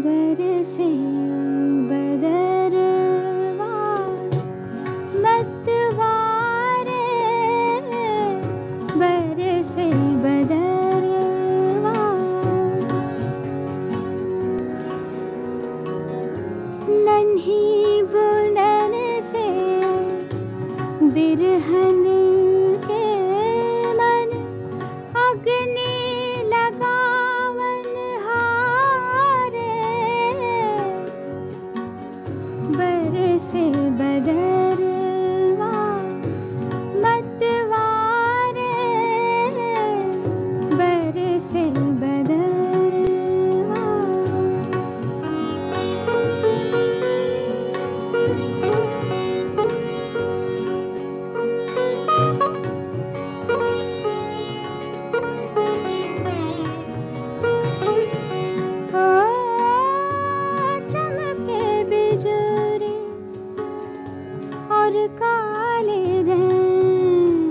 बरसे बदरवा मतवारे, बरसे बदरवा नन्ही बुनन से बिरहन के मन अग्नि लगावन हारे, बरसे बदरवा मतवारे, बरसे बदरवा और काले रंग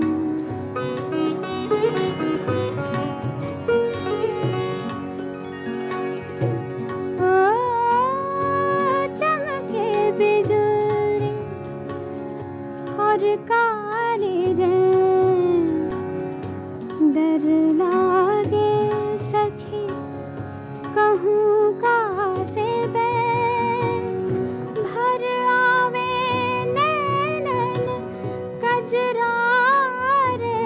चमके बिजुरी और काले रंग, डर लागे सखी कहूँ का से भर आवे कजरारे,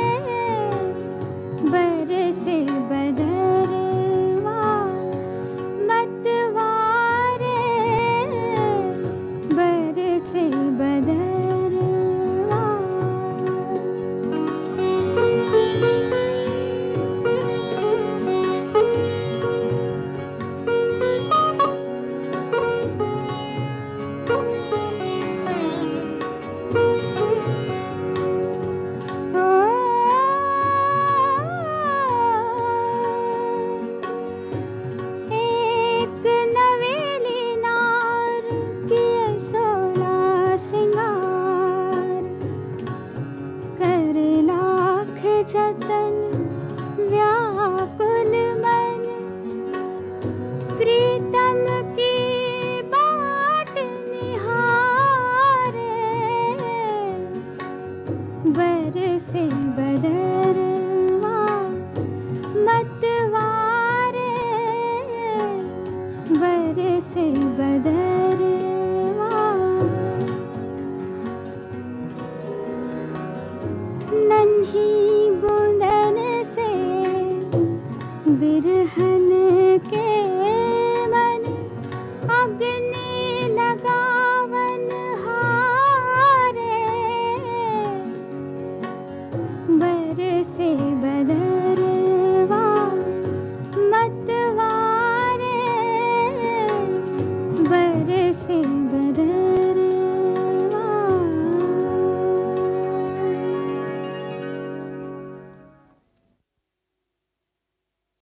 बरसे बदरवा मतवारे, बरसे बदरवा जतन व्याकुल मन, प्रीतम की बाट निहारे, बरसे बदरवा मतवारे, बरसे बदरवा नन्ही बुनन से बिरहन के मन अग्नि लगावन हारे, बरसे बदरवा मतवारे, बरसे